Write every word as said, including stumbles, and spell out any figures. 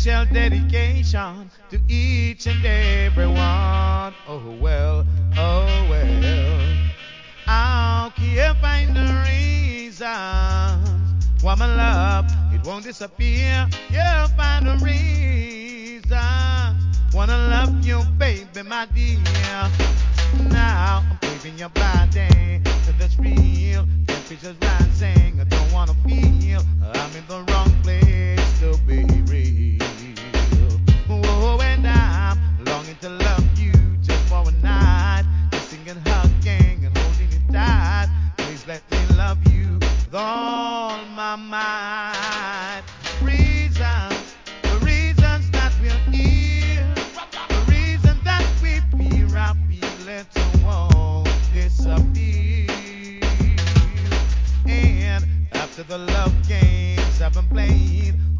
special dedication to each and every one. Oh well, oh well. How can you find the reason why my love it won't disappear? You find the reason. Wanna love you, baby, my dear. Now I'm craving your body, so that's real. Temperature's rising, I don't wanna feel I'm in the wrong place to be real. Oh, and I'm longing to love you just for a night, kissing and hugging and holding you tight. Please let me love you with all my might. Reasons, the reasons that we're here, the reason that we feel our feelings won't disappear. And after the love games have been played,